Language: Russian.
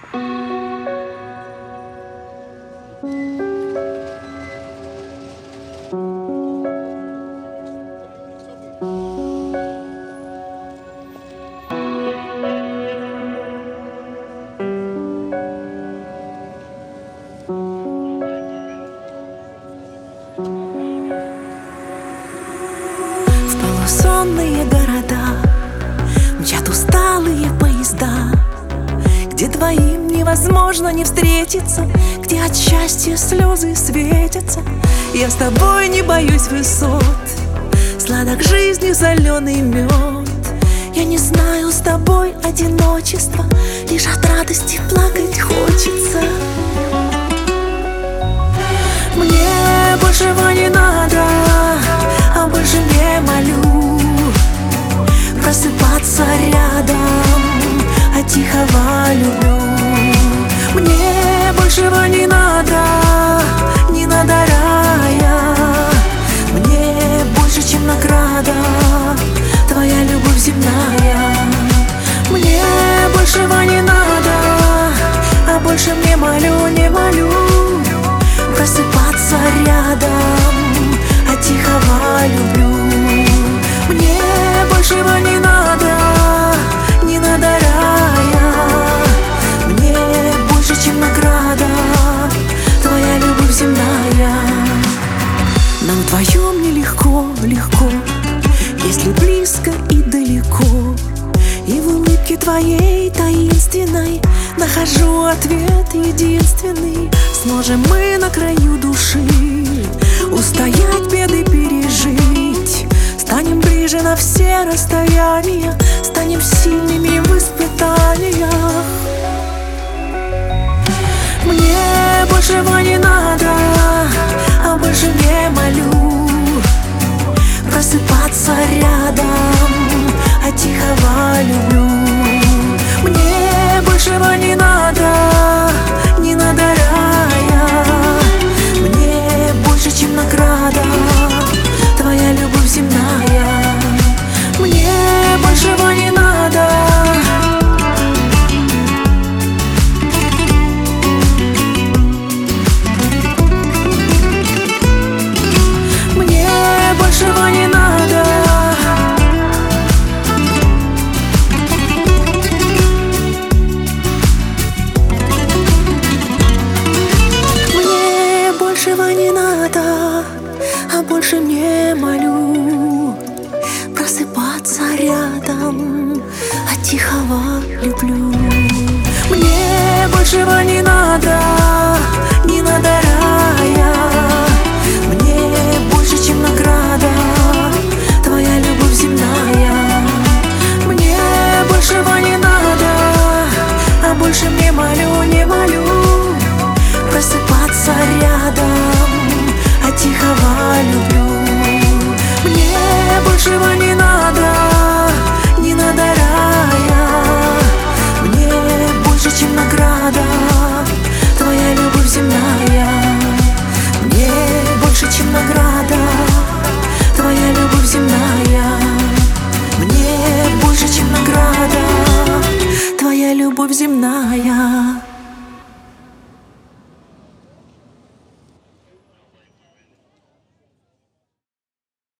Полусонные города, мчат усталые поезда, где двоим невозможно не встретиться, где от счастья слезы светятся. Я с тобой не боюсь высот, сладок жизни соленый мед. Я не знаю с тобой одиночества, лишь от радости плакать хочется. Мне большего не надо, а больше не молю просыпаться рядом, а тихого люблю. Мне большего не надо рая, мне больше, чем награда твоя любовь земная. Мне большего не надо, а больше не молю просыпаться рядом, а тихого люблю. Мне большего не надо рая, мне больше, чем награда твоя любовь земная. Нам вдвоем нелегко, если близко и далеко. И в улыбке твоей таинственной нахожу ответ единственный. Сможем мы на краю души устоять, беды пережить. Станем ближе на все расстояния, станем сильными в испытаниях. Мне большего не надо, а больше не молю просыпаться рядом, а тихого люблю. Мне большего не надо рая, мне больше, чем награда твоя любовь земная. Мне большего не надо. Мне большего не надо. Мне большего не надо, а больше не молю просыпаться рядом, а тихого люблю. Мне большего не надо.